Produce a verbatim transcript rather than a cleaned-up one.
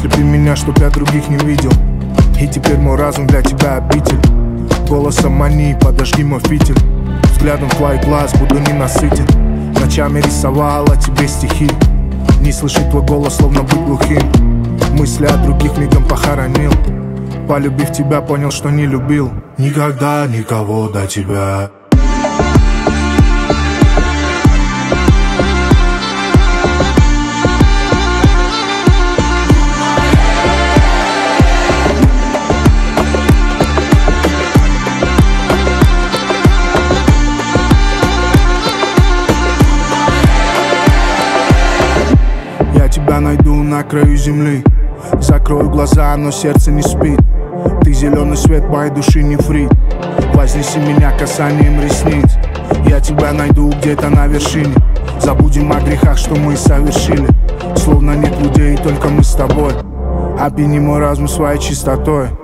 Ослепи меня, чтоб я других не видел. И теперь мой разум для тебя обитель. Голосом мании подожги мой фитиль. Взглядом в твоих глаз буду ненасытен. Ночами рисовала тебе стихи. Не слышит твой голос, словно быть глухим. Мысли о других мигом похоронил. Полюбив тебя, понял, что не любил никогда никого до тебя. Я тебя найду на краю земли. Закрою глаза, но сердце не спит. Ты зеленый свет моей души, нефрит. Вознеси меня касанием ресниц. Я тебя найду где-то на вершине. Забудем о грехах, что мы совершили. Словно нет людей, только мы с тобой. Опьяни мой разум своей чистотой.